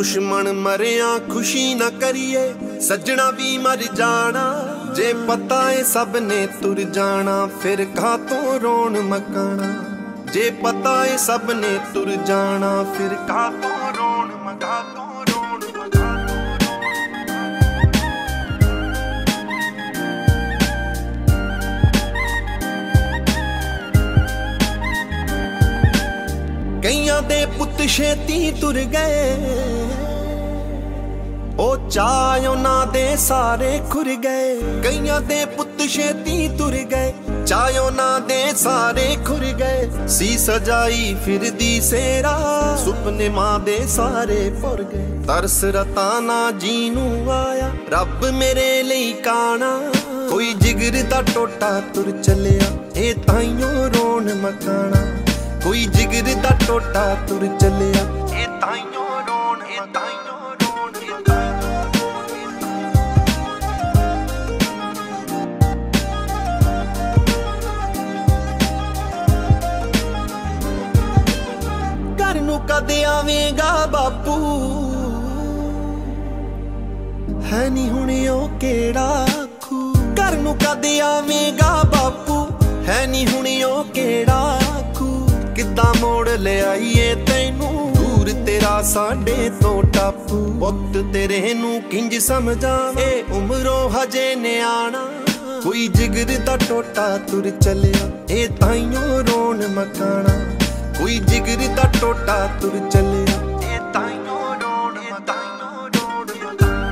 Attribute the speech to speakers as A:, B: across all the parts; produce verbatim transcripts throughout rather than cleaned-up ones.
A: दुश्मन मरिया खुशी न करिए, सजना भी मर जाना। जे पता है सब ने तुर जाना, फिर कातों रोन मकाना। जे पता है सब ने तुर जाना, फिर कातों रोन मकातों रोन मकातों। कईयां दे पुत छेती तुर गए, ओ चाय उन्हां दे सारे खुर गए। कईयां दे पुत छेती तुर गए, चाय उन्हां दे सारे खुर गए। सी सजाई फिरदी सेरा, सुपने मां दे सारे भुर गए। तरस रताना जीनू आया, रब मेरे लई काना। कोई जिगर दा टोटा तुर चलिया, ए ताइयों रोन मकाना। कोई जिगर दा टोटा तुर चलिया, ए ताइयों रोन ए ताइयों रोन ए ताइयों। घर नूं कदे आवेगा बापू, है नी हुण ओ केड़ा आखू। घर नूं कदे आवेगा बापू, है नी हुण ओ केड़ा आखू। किद्दां मोड़ ले आईए तैनू, दूर तेरा साडे तो टापू। पुत तेरे नू किंज समझावां, ए उमरों हजे न्याणा। कोई जिगर दा टोटा तुर चलिया, ए ताइयों रोन मकाना। कोई जिगर दा टोटा तुर चलिया, ए ताइयों रोन ए ताइयों रोन मकाना।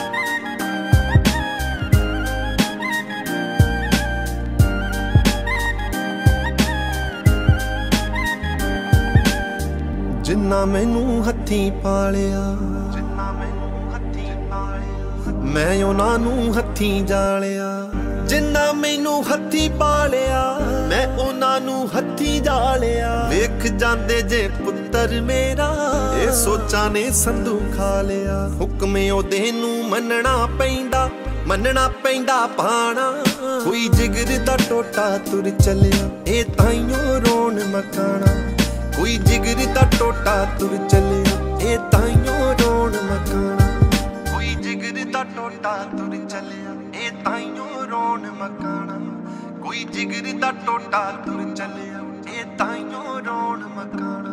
A: जिन्ना मैनू हथी पालिया, जिन्ना मैनू हथी पालिया, मैं उन्हां नू हथी जालिया। जिन्ना मैनू हथी पालिया, मैं उन्हां नू हथी जालिया। वेख जांदे जे पुत्तर मेरा, ए सोचां ने संधू खा लिया। हुक्मे ओदे नू मनना पैंदा, मनना पैंदा पाना। कोई जिगर दा टोटा तुर चलिया, ए ताइयों रोन मकाना। कोई जिगर दा टोटा तुर चलिया, ए ताइयों रोन मकाना। कोई जिगर दा टोटा तुर चलिया, ए ताइयों रोन मकाना। कोई जिगर दा टोटा तुर चलिया, ए ताइयों रोन मकाना।